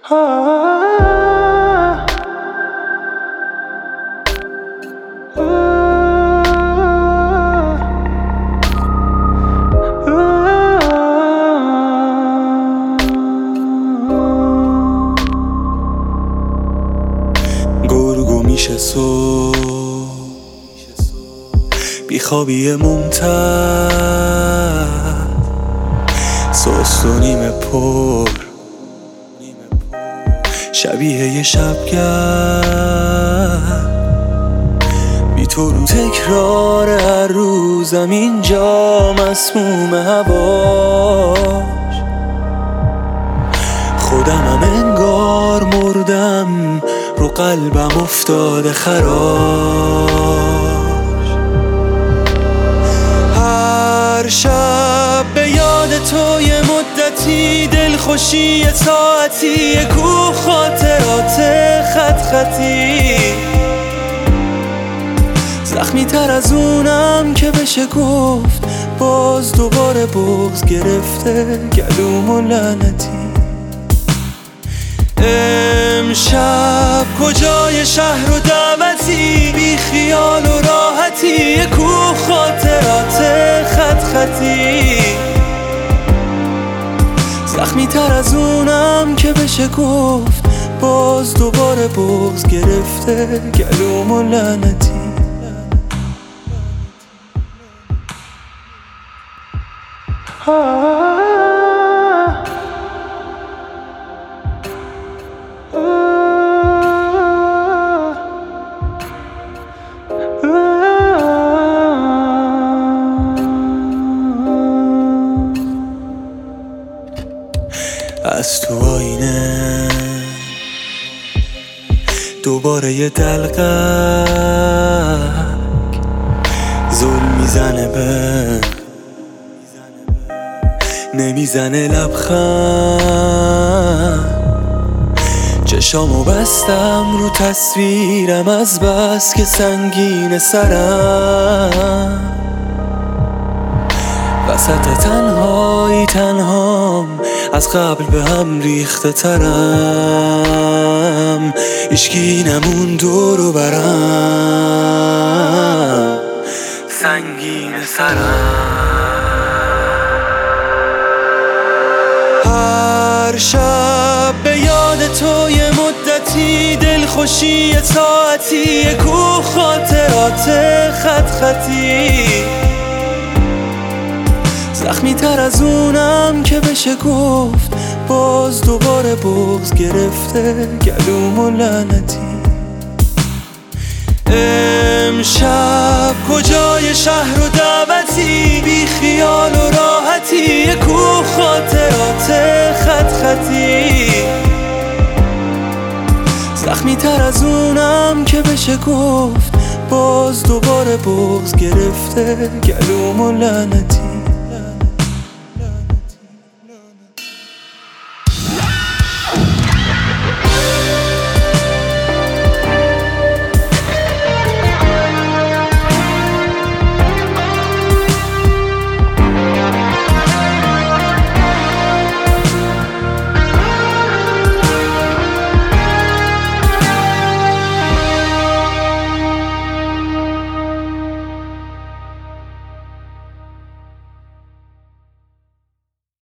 گرگو میشه صبح بیخوابی ممتد سست و نیمه پر شبیه یه شبگرد بی تو رو تکرار هر روزم اینجا مسموم هواش خودمم انگار مردم رو قلبم افتاده خراش هر شب به یاد تو یه مدتی دلخوشی یه ساعتی یه کوه خاطرات خط خطی زخمی تر از اونم که بشه گفت باز دوباره بغض گرفته گلوم و لعنتی امشب کجای شهر و دعوتی بی خیال و راحتی یه کوه خاطرات خط خطی زخمی تر از اونم که بشه گفت باز دوباره بغض گرفته گلوم و لعنتی از تو آینه دوباره یه دلقک ظلم میزنه به نمیزنه لبخند چشامو بستم رو تصویرم از بس که سنگین سرم وسط تنهایی تنهام از قبل به هم ریخته ترم هیچکی نمون دور و برم سنگین سرم هر شب به یاد تو یه مدتی دلخوشی یه ساعتی یه کوه خاطرات خط خطی زخمی تر از اونم که بشه گفت باز دوباره بغض گرفته گلوم و لعنتی امشب کجای شهر و دعوتی بی خیال و راحتی یه کوه خاطرات خط خطی زخمی تر از اونم که بشه گفت باز دوباره بغض گرفته گلوم و لعنتی